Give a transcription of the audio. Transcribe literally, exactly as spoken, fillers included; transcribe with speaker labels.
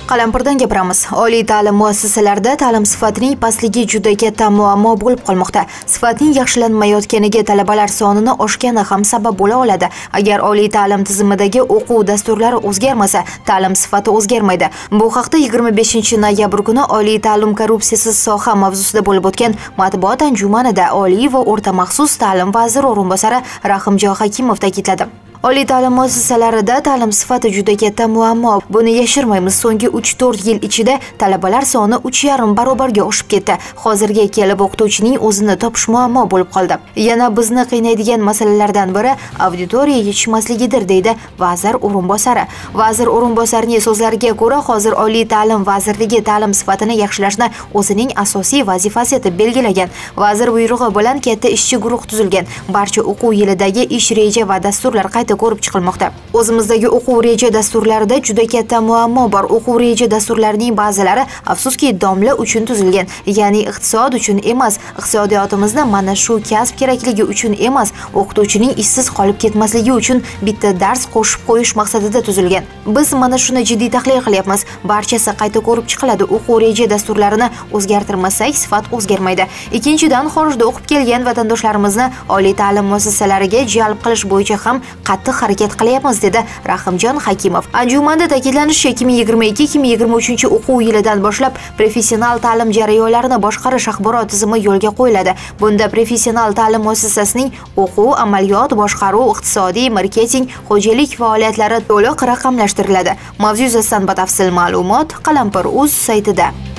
Speaker 1: Qalampirdan gapiramiz. Oliy ta'lim muassasalarida ta'lim sifatining pastligi juda katta muammo bo'lib qolmoqda. Sifatning yaxshilanmayotganiga talabalar sonini oshgani ham sabab bo'la oladi. Agar oliy ta'lim tizimidagi o'quv dasturlari o'zgarmasa, ta'lim sifati o'zgarmaydi. Bu haqda yigirma beshinchi noyabr kuni Oliy ta'lim korrupsiyasiz soha mavzusida bo'lib o'tgan matbuot anjumanida Oliy va o'rta maxsus ta'lim vaziri o'rinbosari Rahimjon Hakimov ta'kidladi. Oliy ta'lim muassasalarida ta'lim sifati juda katta muammo. Buni yashirmaymiz. So'nggi uch to'rt yil ichida talabalar soni uch yarim barobarga oshib ketdi. Hozirga kelib o'qituvchining o'zini topish muammo bo'lib qoldi. Yana bizni qiynaydigan masalalardan biri auditoriya yetishmasligidir, deydi vazir o'rinbosari. Vazir o'rinbosarining so'zlariga ko'ra, hozir Oliy ta'lim vazirligi ta'lim sifatini yaxshilashni o'zining asosiy vazifasi etib belgilagan. Vazir buyrug'i bilan katta ishchi guruh tuzilgan. Barcha o'quv yilidagi ish reja va dasturlar qayta ko'rib chiqilmoqda. O'zimizdagi o'quv reja dasturlarida juda katta muammo bor. O'quv reja dasturlarining ba'zilari afsuski domla uchun tuzilgan, ya'ni iqtisod uchun emas. Iqtisodiyotimizda mana shu kasb kerakligi uchun emas, o'qituvchining ishsiz qolib ketmasligi uchun bitta dars qo'shib qo'yish maqsadida tuzilgan. Biz mana shuni jiddiy tahlil qilyapmiz. Barchasi qayta ko'rib chiqiladi. O'quv reja dasturlarini o'zgartirmasak, sifat o'zgarmaydi. Ikkinchidan, xorijda o'qib kelgan vatandoshlarimizni oliy ta'lim muassasalariga jalb qilish bo'yicha ham qattiq harakat qilyapmiz, dedi Rahimjon Hakimov. Anjumanda ta'kidlanishicha, ikki ming yigirma ikki ikki ming yigirma uchinchi o'quv yilidan boshlab professional ta'lim jarayonlarini boshqarish axborot tizimi yo'lga qo'yiladi. Bunda professional ta'lim muassasasining o'quv, amaliyot, boshqaruv, iqtisodiy, marketing, xo'jalik faoliyatlari to'liq raqamlashtiriladi. Mavzu yuzasidan batafsil ma'lumot Qalampir.uz saytida.